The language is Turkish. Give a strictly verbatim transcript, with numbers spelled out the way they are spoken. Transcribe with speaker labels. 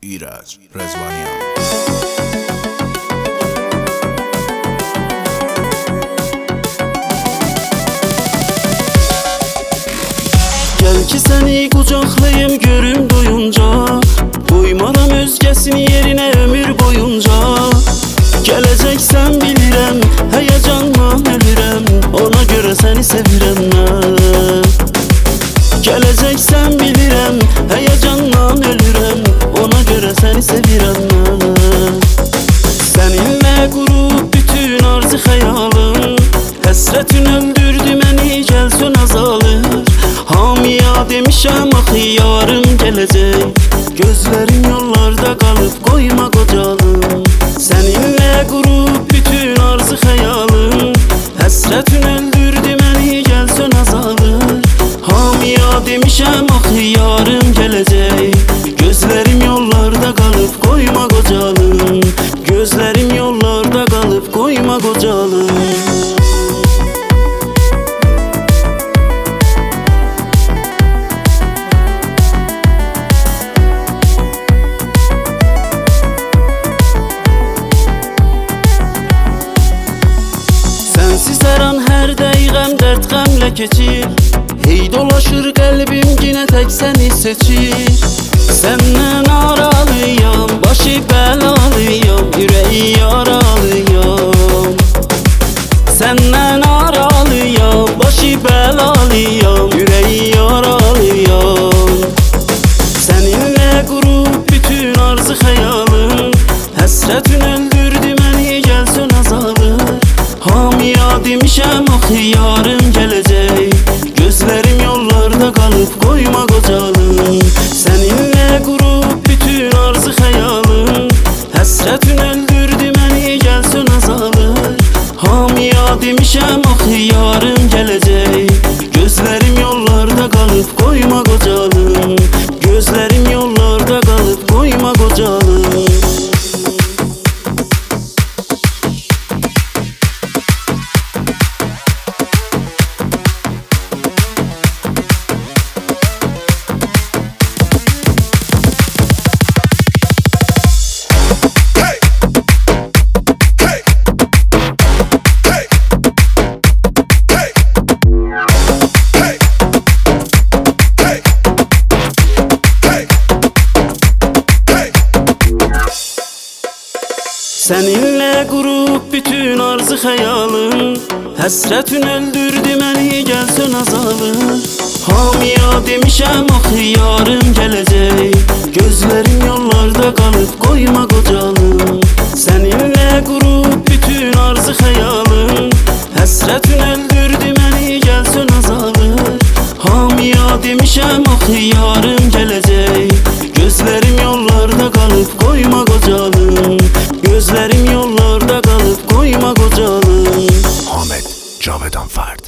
Speaker 1: İraj Rezvaniyan.
Speaker 2: Gel ki seni kucaklayım görüm doyunca, koymaram özgesini yerine ömür boyunca. Geleceksen bilirəm, heyecanla ölürəm, ona göre seni sevirəm mən. Geleceksen bilirəm, heyecanla ölürəm, ona göre seni sevirəm mən. Seninle kurup bütün arzu hayalım, hasretin öldürdü beni, gelsin azalır. Hamiya demişəm axı yarım gelecek, gözlerim yollarda kalıp koyma kocalım. Seninle kurup bütün arzu hayalım, hasretin öldürdü beni, gelsin azalır. Hamiya demişəm axı yarım gelecek, gözlerim yollarda kalıp koyma kocalım. Gözlerim yollarda kalıp koyma kocalım. Sensiz her an her dəqiqəm dərd qəmlə keçir, hey dolaşır qəlbim yine tek seni seçir. Səndən aralıyam, başı bəlalıyam, ürəyi yaralıyam. Səndən aralıyam, başı bəlalıyam, ürəyi yaralıyam. Seninle kurup bütün arzu hayalım, hasretin öldürdü beni, gelsin azalır. Hamiya demişəm axı yarım gelecek, gözlerim yollarda kalıp koyma kocalım. Seninle kurup bütün arzu hayalım, hasretin öldürdü beni, gelsin azalır. Hamiya demişəm axı yarım gelecek, gözlerim yollarda kalıp koyma kocalım. Gözlerim yollarda kalıp koyma kocalım. Seninle kurup bütün arzu hayalım, hasretin öldürdü beni, gelsin azalır. Hamiya demişəm axı yarım gelecek, gözlerim yollarda kalıp koyma kocalım. Seninle kurup bütün arzu hayalım, hasretin öldürdü beni, gelsin azalır. Hamiya demişəm axı yarım gelecek, gözlerim yollarda kalıp koyma kocalım. Gözlerim yollarda kalıp koyma kocalım.
Speaker 1: Ahmet Cavedan Fard.